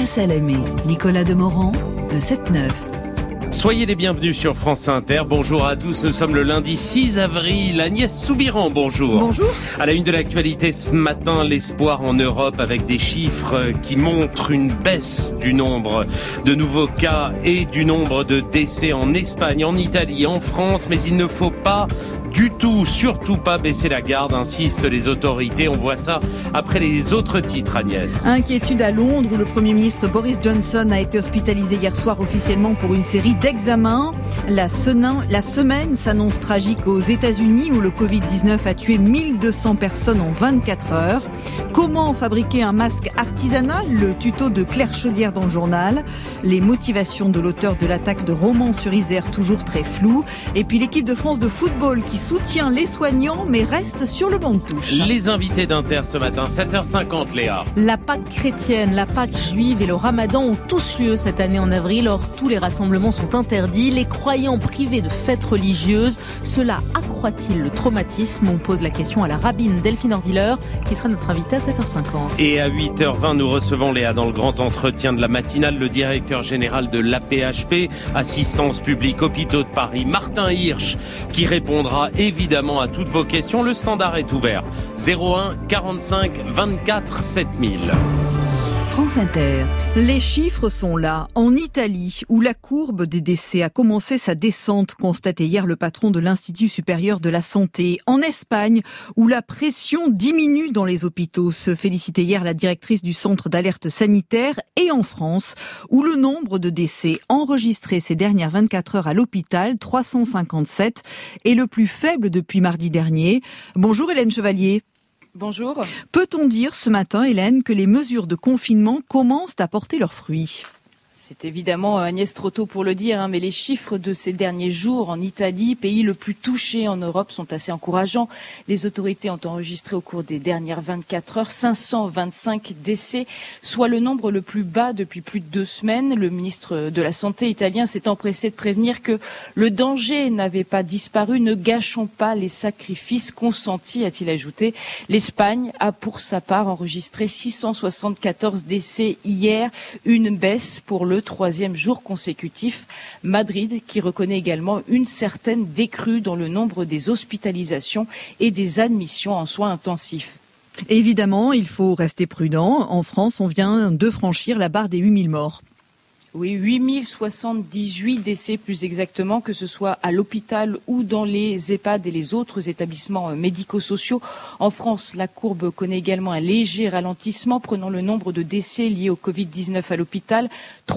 Salamé, Nicolas Demorand, le 7-9. Soyez les bienvenus sur France Inter. Bonjour à tous, nous sommes le lundi 6 avril. Agnès Soubiran, bonjour. Bonjour. À la une de l'actualité ce matin, l'espoir en Europe avec des chiffres qui montrent une baisse du nombre de nouveaux cas et du nombre de décès en Espagne, en Italie, en France. Mais il ne faut pas du tout, surtout pas baisser la garde, insistent les autorités. On voit ça après les autres titres, Agnès. Inquiétude à Londres où le Premier ministre Boris Johnson a été hospitalisé hier soir officiellement pour une série d'examens. La semaine s'annonce tragique aux États-Unis où le Covid-19 a tué 1200 personnes en 24 heures. Comment fabriquer un masque artisanal ? Le tuto de Claire Chaudière dans le journal. Les motivations de l'auteur de l'attaque de Romans-sur-Isère toujours très floues. Et puis l'équipe de France de football qui soutient les soignants mais reste sur le banc de touche. Les invités d'Inter ce matin, 7h50 Léa. La Pâque chrétienne, la Pâque juive et le Ramadan ont tous lieu cette année en avril. Or, tous les rassemblements sont interdits. Les croyants privés de fêtes religieuses, cela accroît-il le traumatisme ? On pose la question à la rabbine Delphine Orviller qui sera notre invitée à 7h50. Et à 8h20, nous recevons Léa dans le grand entretien de la matinale, le directeur général de l'AP-HP, Assistance publique Hôpitaux de Paris, Martin Hirsch, qui répondra évidemment à toutes vos questions. Le standard est ouvert. 01 45 24 7000. France Inter. Les chiffres sont là. En Italie, où la courbe des décès a commencé sa descente, constatait hier le patron de l'Institut supérieur de la santé. En Espagne, où la pression diminue dans les hôpitaux, se félicitait hier la directrice du centre d'alerte sanitaire. Et en France, où le nombre de décès enregistrés ces dernières 24 heures à l'hôpital, 357, est le plus faible depuis mardi dernier. Bonjour Hélène Chevalier. Bonjour. Peut-on dire ce matin, Hélène, que les mesures de confinement commencent à porter leurs fruits ? C'est évidemment Agnès trop tôt pour le dire, mais les chiffres de ces derniers jours en Italie, pays le plus touché en Europe, sont assez encourageants. Les autorités ont enregistré au cours des dernières 24 heures 525 décès, soit le nombre le plus bas depuis plus de 2 semaines. Le ministre de la Santé italien s'est empressé de prévenir que le danger n'avait pas disparu. Ne gâchons pas les sacrifices consentis, a-t-il ajouté. L'Espagne a pour sa part enregistré 674 décès hier, une baisse pour le 3e jour consécutif. Madrid qui reconnaît également une certaine décrue dans le nombre des hospitalisations et des admissions en soins intensifs. Évidemment, il faut rester prudent. En France, on vient de franchir la barre des 8000 morts. Oui, 8078 décès plus exactement, que ce soit à l'hôpital ou dans les EHPAD et les autres établissements médico-sociaux. En France, la courbe connaît également un léger ralentissement. Prenons le nombre de décès liés au Covid-19 à l'hôpital,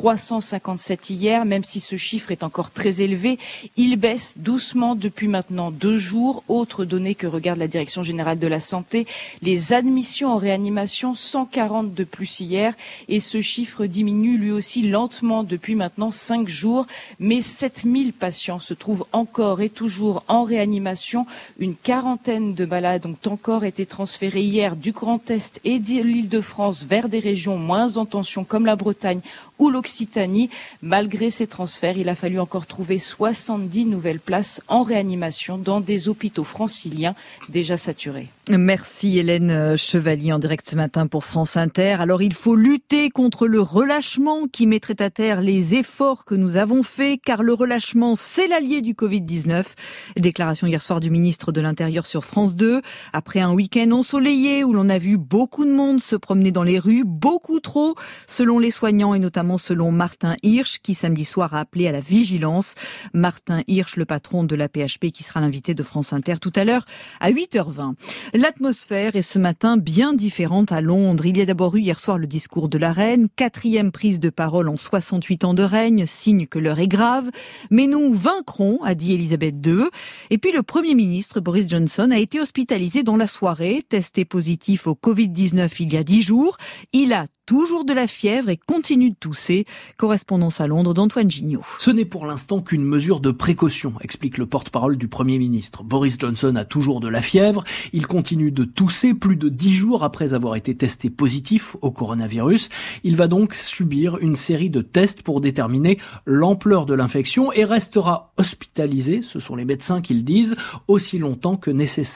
357 hier, même si ce chiffre est encore très élevé. Il baisse doucement depuis maintenant 2 jours. Autre donnée que regarde la Direction générale de la santé, les admissions en réanimation, 140 de plus hier. Et ce chiffre diminue lui aussi lentement depuis maintenant 5 jours, mais 7000 patients se trouvent encore et toujours en réanimation. Une quarantaine de malades ont encore été transférés hier du Grand Est et de l'Île-de-France vers des régions moins en tension comme la Bretagne ou l'Occitanie. Malgré ces transferts, il a fallu encore trouver 70 nouvelles places en réanimation dans des hôpitaux franciliens déjà saturés. Merci Hélène Chevalier en direct ce matin pour France Inter. Alors il faut lutter contre le relâchement qui mettrait à terre les efforts que nous avons faits, car le relâchement c'est l'allié du Covid-19. Déclaration hier soir du ministre de l'Intérieur sur France 2. Après un week-end ensoleillé où l'on a vu beaucoup de monde se promener dans les rues, beaucoup trop selon les soignants et notamment selon Martin Hirsch qui samedi soir a appelé à la vigilance. Martin Hirsch, le patron de l'AP-HP qui sera l'invité de France Inter tout à l'heure à 8h20. L'atmosphère est ce matin bien différente à Londres. Il y a d'abord eu hier soir le discours de la reine, 4e prise de parole en 68 ans de règne, signe que l'heure est grave. Mais nous vaincrons, a dit Elisabeth II. Et puis le Premier ministre Boris Johnson a été hospitalisé dans la soirée, testé positif au Covid-19 il y a 10 jours. Il a toujours de la fièvre et continue de tousser. Correspondance à Londres d'Antoine Gignot. Ce n'est pour l'instant qu'une mesure de précaution, explique le porte-parole du Premier ministre. Boris Johnson a toujours de la fièvre. Il continue de tousser plus de 10 jours après avoir été testé positif au coronavirus. Il va donc subir une série de tests pour déterminer l'ampleur de l'infection et restera hospitalisé, ce sont les médecins qui le disent, aussi longtemps que nécessaire.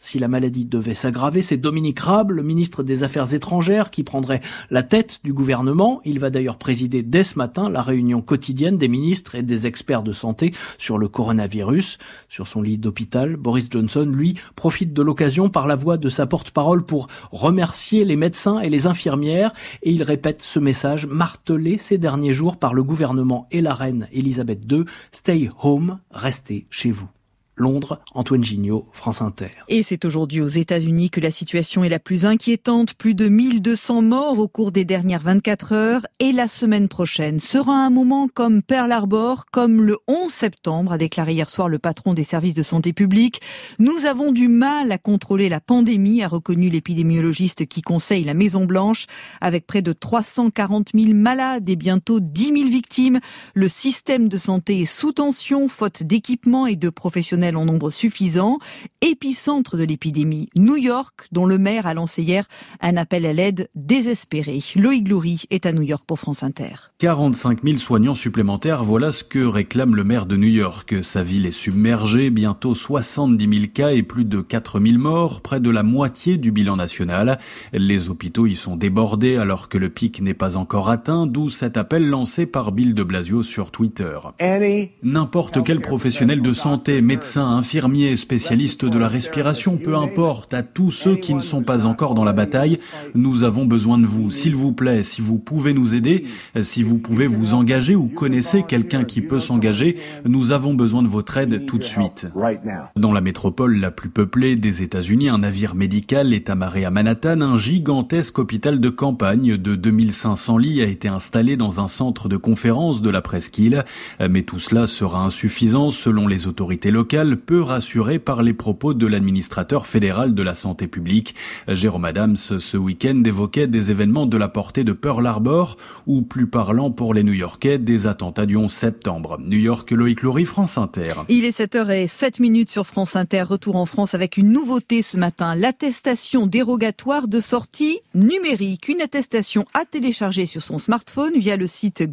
si la maladie devait s'aggraver. C'est Dominique Raab, le ministre des Affaires étrangères, qui prendrait la tête du gouvernement. Il va d'ailleurs présider dès ce matin la réunion quotidienne des ministres et des experts de santé sur le coronavirus. Sur son lit d'hôpital, Boris Johnson, lui, profite de l'occasion par la voix de sa porte-parole pour remercier les médecins et les infirmières. Et il répète ce message martelé ces derniers jours par le gouvernement et la reine Elisabeth II. Stay home, restez chez vous. Londres, Antoine Gignot, France Inter. Et c'est aujourd'hui aux États-Unis que la situation est la plus inquiétante. Plus de 1200 morts au cours des dernières 24 heures. Et la semaine prochaine sera un moment comme Pearl Harbor, comme le 11 septembre, a déclaré hier soir le patron des services de santé publique. Nous avons du mal à contrôler la pandémie, a reconnu l'épidémiologiste qui conseille la Maison-Blanche. Avec près de 340 000 malades et bientôt 10 000 victimes, le système de santé est sous tension, faute d'équipements et de professionnels en nombre suffisant. Épicentre de l'épidémie, New York, dont le maire a lancé hier un appel à l'aide désespéré. Loïc Loury est à New York pour France Inter. 45 000 soignants supplémentaires, voilà ce que réclame le maire de New York. Sa ville est submergée, bientôt 70 000 cas et plus de 4 000 morts, près de la moitié du bilan national. Les hôpitaux y sont débordés alors que le pic n'est pas encore atteint, d'où cet appel lancé par Bill de Blasio sur Twitter. N'importe quel professionnel de santé, médecins, infirmiers, spécialistes de la respiration, peu importe, à tous ceux qui ne sont pas encore dans la bataille, nous avons besoin de vous. S'il vous plaît, si vous pouvez nous aider, si vous pouvez vous engager ou connaissez quelqu'un qui peut s'engager, nous avons besoin de votre aide tout de suite. Dans la métropole la plus peuplée des États-Unis, un navire médical est amarré à Manhattan. Un gigantesque hôpital de campagne de 2500 lits a été installé dans un centre de conférence de la presqu'île. Mais tout cela sera insuffisant selon les autorités locales, peu rassuré par les propos de l'administrateur fédéral de la santé publique. Jérôme Adams, ce week-end, évoquait des événements de la portée de Pearl Harbor, ou plus parlant pour les New-Yorkais, des attentats du 11 septembre. New York, Loïc Loury, France Inter. Il est 7h07 sur France Inter. Retour en France avec une nouveauté ce matin, l'attestation dérogatoire de sortie numérique. Une attestation à télécharger sur son smartphone via le site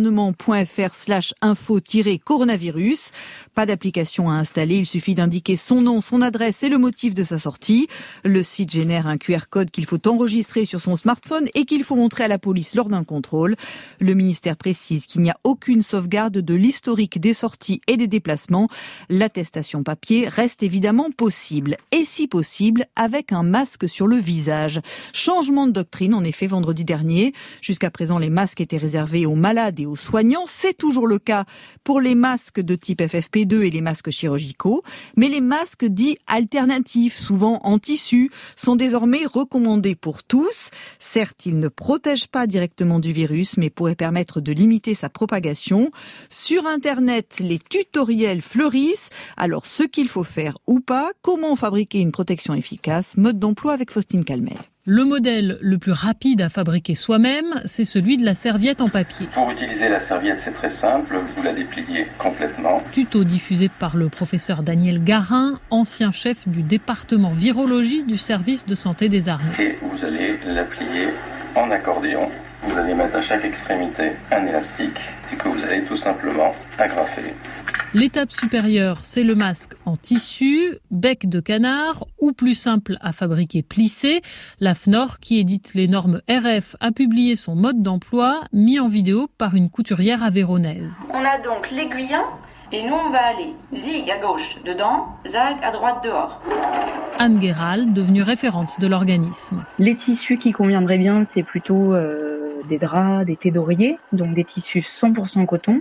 gouvernement.fr/info-coronavirus. Pas d'application à installer, il suffit d'indiquer son nom, son adresse et le motif de sa sortie. Le site génère un QR code qu'il faut enregistrer sur son smartphone et qu'il faut montrer à la police lors d'un contrôle. Le ministère précise qu'il n'y a aucune sauvegarde de l'historique des sorties et des déplacements. L'attestation papier reste évidemment possible. Et si possible, avec un masque sur le visage. Changement de doctrine, en effet, vendredi dernier. Jusqu'à présent, les masques étaient réservés aux malades et aux soignants. C'est toujours le cas pour les masques de type FFP2 et les masques chirurgicaux. Mais les masques dits alternatifs, souvent en tissu, sont désormais recommandés pour tous. Certes, ils ne protègent pas directement du virus, mais pourraient permettre de limiter sa propagation. Sur Internet, les tutoriels fleurissent. Alors, ce qu'il faut faire ou pas, comment fabriquer une protection efficace, mode d'emploi avec Faustine Calmet. Le modèle le plus rapide à fabriquer soi-même, c'est celui de la serviette en papier. Pour utiliser la serviette, c'est très simple, vous la dépliez complètement. Tuto diffusé par le professeur Daniel Garin, ancien chef du département virologie du service de santé des armées. Et vous allez la plier en accordéon. Vous allez mettre à chaque extrémité un élastique et que vous allez tout simplement agrafer. L'étape supérieure, c'est le masque en tissu, bec de canard ou plus simple à fabriquer plissé. La FNOR, qui édite les normes RF, a publié son mode d'emploi mis en vidéo par une couturière aveyronnaise. On a donc l'aiguillon et nous on va aller zig à gauche dedans, zag à droite dehors. Anne Guéral, devenue référente de l'organisme. Les tissus qui conviendraient bien, c'est plutôt des draps, des thés d'oreiller, donc des tissus 100% coton.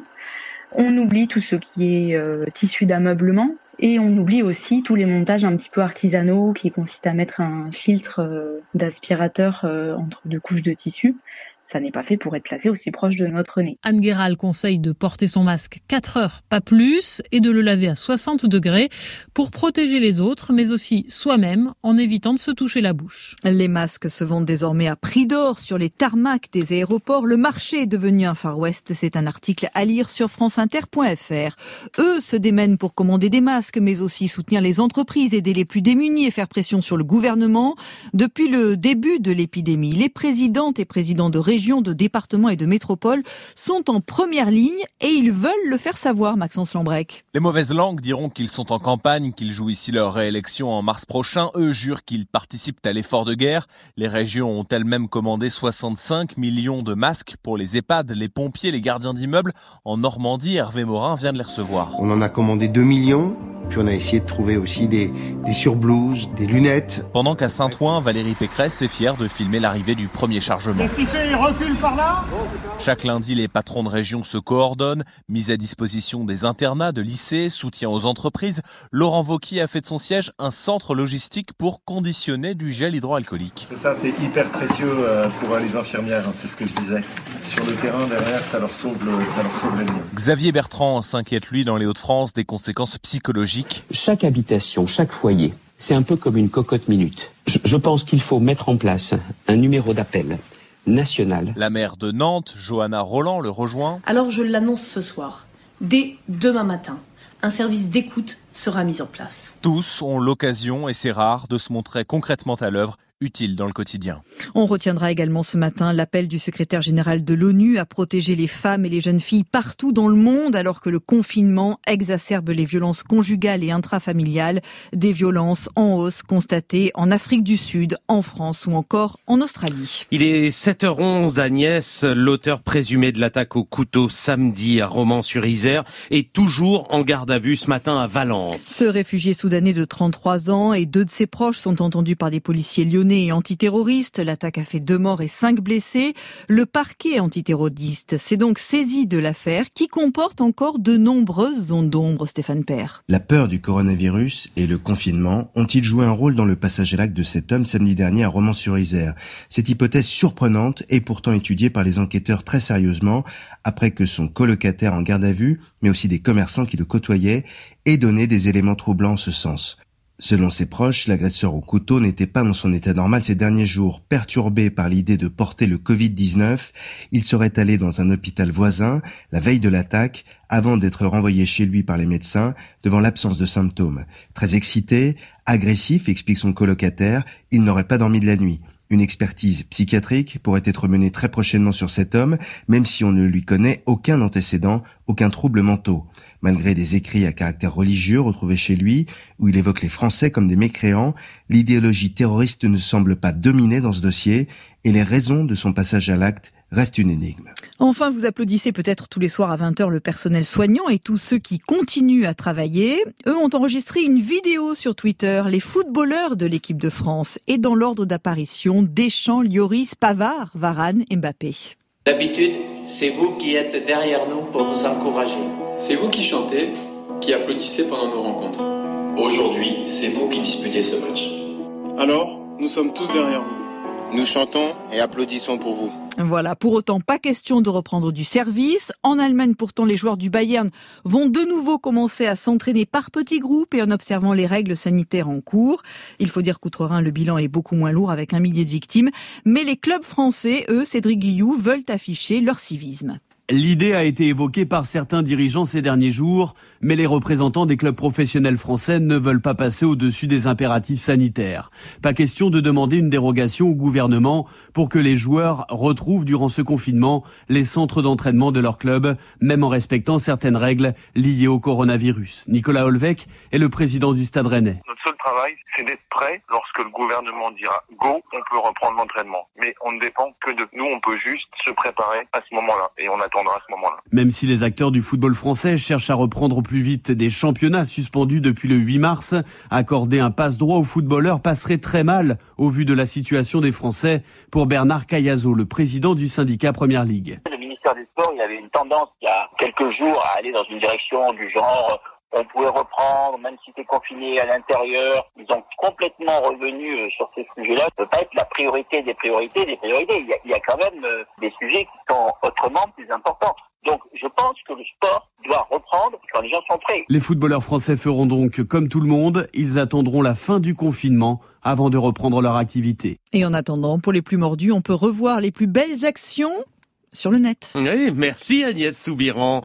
On oublie tout ce qui est tissu d'ameublement et on oublie aussi tous les montages un petit peu artisanaux qui consistent à mettre un filtre d'aspirateur entre deux couches de tissu. Ça n'est pas fait pour être placé aussi proche de notre nez. Anne Guéral conseille de porter son masque 4 heures, pas plus, et de le laver à 60 degrés pour protéger les autres, mais aussi soi-même, en évitant de se toucher la bouche. Les masques se vendent désormais à prix d'or sur les tarmacs des aéroports. Le marché est devenu un Far West. C'est un article à lire sur franceinter.fr. Eux se démènent pour commander des masques, mais aussi soutenir les entreprises, aider les plus démunis et faire pression sur le gouvernement. Depuis le début de l'épidémie, les présidentes et présidents de régions régions, de départements et de métropoles sont en première ligne et ils veulent le faire savoir, Maxence Lambrec. Les mauvaises langues diront qu'ils sont en campagne, qu'ils jouent ici leur réélection en mars prochain. Eux jurent qu'ils participent à l'effort de guerre. Les régions ont elles-mêmes commandé 65 millions de masques pour les EHPAD, les pompiers, les gardiens d'immeubles. En Normandie, Hervé Morin vient de les recevoir. On en a commandé 2 millions. Puis on a essayé de trouver aussi des surblouses, des lunettes. Pendant qu'à Saint-Ouen, Valérie Pécresse est fière de filmer l'arrivée du premier chargement. Qu'est-ce qu'il fait ? Il recule par là ? Chaque lundi, les patrons de région se coordonnent. Mise à disposition des internats, de lycées, soutien aux entreprises. Laurent Wauquiez a fait de son siège un centre logistique pour conditionner du gel hydroalcoolique. Ça, c'est hyper précieux pour les infirmières, c'est ce que je disais. Sur le terrain, derrière, ça leur sauve la vie. Xavier Bertrand s'inquiète, lui, dans les Hauts-de-France, des conséquences psychologiques. Chaque habitation, chaque foyer, c'est un peu comme une cocotte minute. Je pense qu'il faut mettre en place un numéro d'appel national. La maire de Nantes, Johanna Roland, le rejoint. Alors je l'annonce ce soir. Dès demain matin, un service d'écoute sera mis en place. Tous ont l'occasion, et c'est rare, de se montrer concrètement à l'œuvre, utile dans le quotidien. On retiendra également ce matin l'appel du secrétaire général de l'ONU à protéger les femmes et les jeunes filles partout dans le monde alors que le confinement exacerbe les violences conjugales et intrafamiliales, des violences en hausse constatées en Afrique du Sud, en France ou encore en Australie. Il est 7h11, Agnès, l'auteur présumé de l'attaque au couteau samedi à Romans-sur-Isère est toujours en garde à vue ce matin à Valence. Ce réfugié soudanais de 33 ans et 2 de ses proches sont entendus par des policiers lyonnais et antiterroriste. L'attaque a fait 2 morts et 5 blessés. Le parquet antiterroriste s'est donc saisi de l'affaire qui comporte encore de nombreuses zones d'ombre, Stéphane Père. La peur du coronavirus et le confinement ont-ils joué un rôle dans le passage à l'acte de cet homme samedi dernier à Romans-sur-Isère ? Cette hypothèse surprenante est pourtant étudiée par les enquêteurs très sérieusement après que son colocataire en garde à vue, mais aussi des commerçants qui le côtoyaient, aient donné des éléments troublants en ce sens. Selon ses proches, l'agresseur au couteau n'était pas dans son état normal ces derniers jours. Perturbé par l'idée de porter le Covid-19, il serait allé dans un hôpital voisin la veille de l'attaque avant d'être renvoyé chez lui par les médecins devant l'absence de symptômes. Très excité, agressif, explique son colocataire, il n'aurait pas dormi de la nuit. Une expertise psychiatrique pourrait être menée très prochainement sur cet homme, même si on ne lui connaît aucun antécédent, aucun trouble mentaux. Malgré des écrits à caractère religieux retrouvés chez lui, où il évoque les Français comme des mécréants, l'idéologie terroriste ne semble pas dominer dans ce dossier et les raisons de son passage à l'acte restent une énigme. Enfin, vous applaudissez peut-être tous les soirs à 20h le personnel soignant et tous ceux qui continuent à travailler. Eux ont enregistré une vidéo sur Twitter, les footballeurs de l'équipe de France. Et dans l'ordre d'apparition, Deschamps, Lloris, Pavard, Varane, Mbappé. D'habitude, c'est vous qui êtes derrière nous pour nous encourager. C'est vous qui chantez, qui applaudissez pendant nos rencontres. Aujourd'hui, c'est vous qui disputez ce match. Alors, nous sommes tous derrière vous. Nous chantons et applaudissons pour vous. Voilà, pour autant, pas question de reprendre du service. En Allemagne, pourtant, les joueurs du Bayern vont de nouveau commencer à s'entraîner par petits groupes et en observant les règles sanitaires en cours. Il faut dire qu'outre-Rhin, le bilan est beaucoup moins lourd avec 1 millier de victimes. Mais les clubs français, eux, Cédric Guilloux, veulent afficher leur civisme. L'idée a été évoquée par certains dirigeants ces derniers jours, mais les représentants des clubs professionnels français ne veulent pas passer au-dessus des impératifs sanitaires. Pas question de demander une dérogation au gouvernement pour que les joueurs retrouvent durant ce confinement les centres d'entraînement de leur club, même en respectant certaines règles liées au coronavirus. Nicolas Olvec est le président du Stade Rennais. Notre seul travail, c'est d'être prêt lorsque le gouvernement dira « go », on peut reprendre l'entraînement. Mais on ne dépend que de nous, on peut juste se préparer à ce moment-là et on attendra à ce moment-là. Même si les acteurs du football français cherchent à reprendre au plus vite des championnats suspendus depuis le 8 mars, accorder un passe-droit aux footballeurs passerait très mal au vu de la situation des Français. Pour Bernard Cayazo, le président du syndicat Première Ligue. Le ministère des Sports, il avait une tendance il y a quelques jours à aller dans une direction du genre on pouvait reprendre, même si t'es confiné à l'intérieur. Ils ont complètement revenu sur ces sujets-là. Ça ne peut pas être la priorité des priorités. Il y a quand même des sujets qui sont autrement plus importants. Donc, je pense que le sport doit reprendre quand les gens sont prêts. Les footballeurs français feront donc comme tout le monde. Ils attendront la fin du confinement avant de reprendre leur activité. Et en attendant, pour les plus mordus, on peut revoir les plus belles actions sur le net. Oui, merci Agnès Soubiran.